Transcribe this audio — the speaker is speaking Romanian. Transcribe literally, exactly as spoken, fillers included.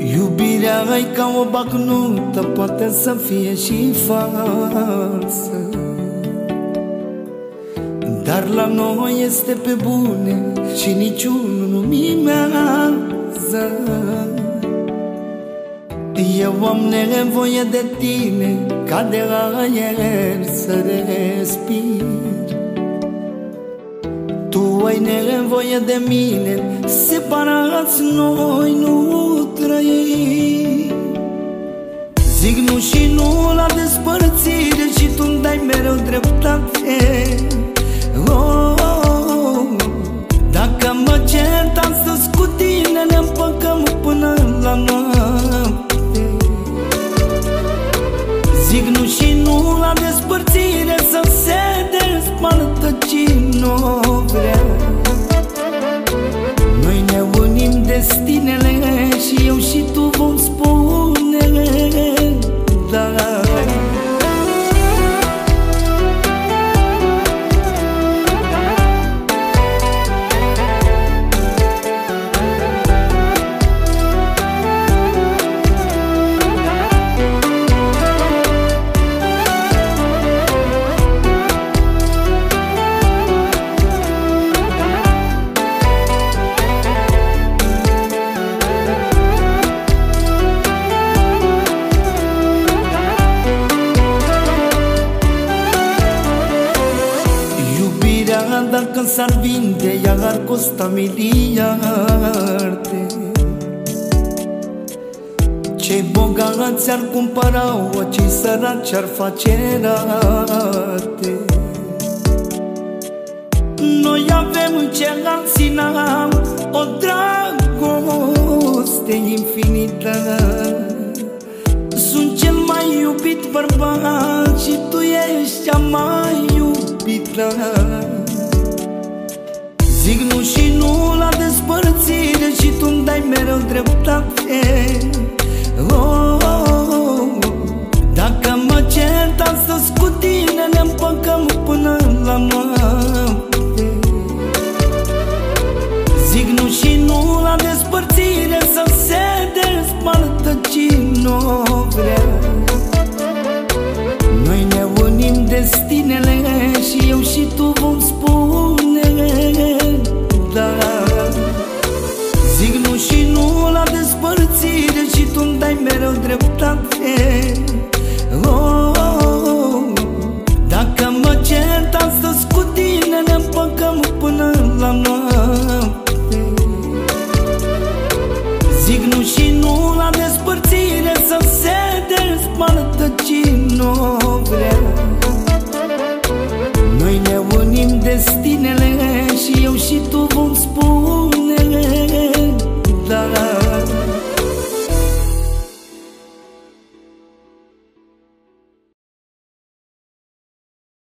Iubirea ai ca o bagnută, poate să fie și falsă, dar la noi este pe bune și niciunul nu mimează. Eu am nevoie de tine ca de aer să respir. Tu ai nevoie de mine, separați noi nu trăim. Zic nu și nu la despărțire și tu-mi dai mereu dreptate. Oh, oh, oh. Dacă mă cert astăzi cu tine, ne împăcăm până la noapte. Zic nu și nu la despărțire, să se despartă cine o vrea. Noi ne unim destinele și eu și tu vom spune da. Dacă s-ar vinde, ea ar costa miliarde. Cei bogați ar cumpăra-o, cei săraci ar face rate. Noi avem ce alții n-am, o dragoste infinită. Sunt cel mai iubit bărbat și tu ești cea mai iubită. Zic nu și nu la despărțire și tu-mi dai mereu dreptate. Oh,